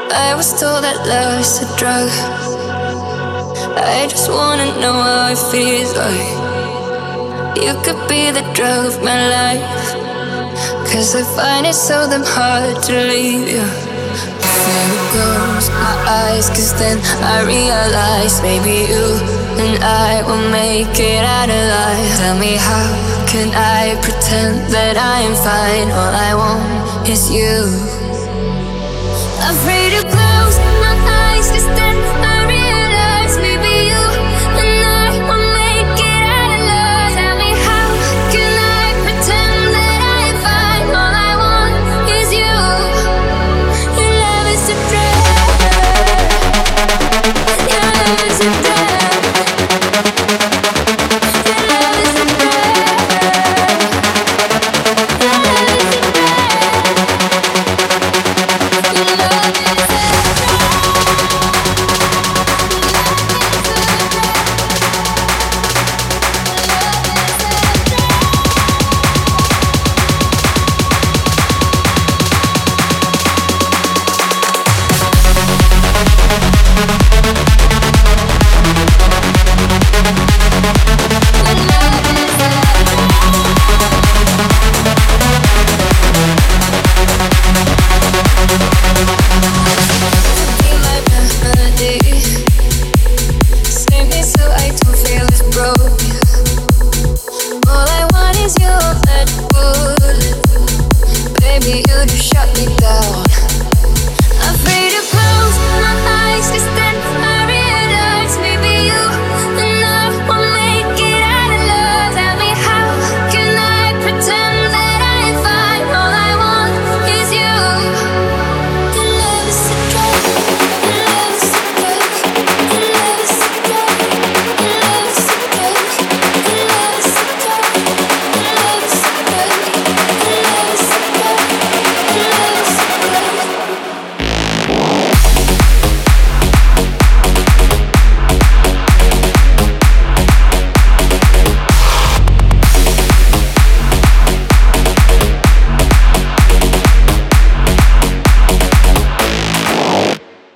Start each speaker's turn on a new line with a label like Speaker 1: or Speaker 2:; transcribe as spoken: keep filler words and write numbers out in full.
Speaker 1: I was told that love's a drug. I just wanna know how it feels like. You could be the drug of my life, 'cause I find it so damn hard to leave you. Before you close my eyes, 'cause then I realize maybe you and I will make it out alive. Tell me, how can I pretend that I am fine? All I want is you. Afraid to close my eyes, 'cause then I realize maybe you and I will make it out alive. Tell me, how can I pretend that I am fine? All I want is you. Your love is a drug. Your love is a drug. Your love is a drug. Your love is a drug. Your love is a drug. We'll be right back.